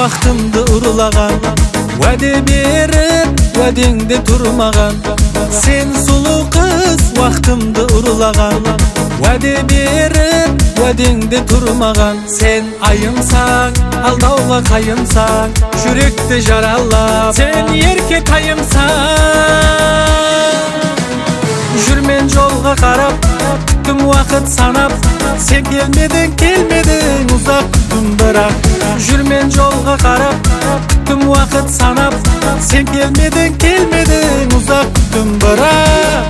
vaqtimni urlagan, va'da berib va'dangda turmagan. Sen sulu qiz vaqtimni urlagan, va'da berib va'dangda turmagan. Sen ayımsan, aldauga qayımsan, yurekni jaralab. Sen erkek ayımsan, жүрмен жолға қарап, күтім уақыт санап. Sen келмедің, ұзақ күттім бірақ. Жүрмен жолға қарап, күтім уақыт санап. Sen келмедің, ұзақ күттім бірақ.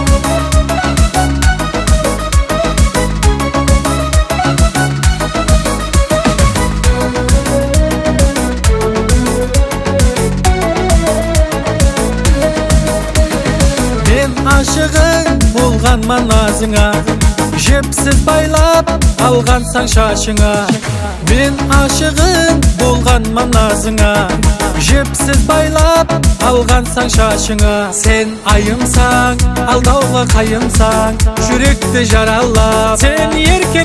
Aşığın болғанман назыңа, жепсіз байлап алғансаң шашыңа. Мен ашығын болғанман назыңа, жепсіз байлап алғансаң шашыңа. Sen айымсаң, алдауға қайымсаң, жүректі жаралап. Sen еркек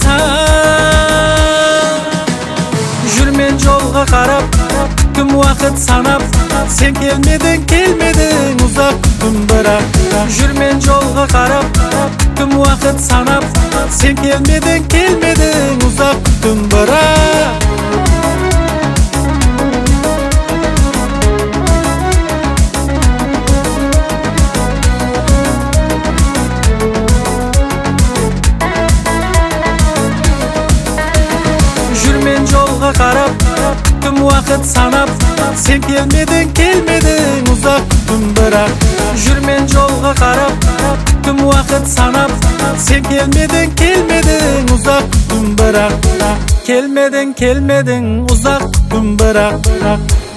айымсаң, жүрмен жолға қарап, күтім уақыт санап. Sen келмедің, ұзақ күттім бірақ. Жүрмен жолға қарап, күтім уақыт санап. Sen келмедің, ұзақ күттім бірақ. Жүрмен жолға қарап, күтім уақыт санап. Sen келмедің, ұзақ күттім бірақ. Жүрмен жолға қарап, күтім уақыт санап. Sen келмедің, ұзақ күттім бірақ. Келмедің, ұзақ күттім бірақ.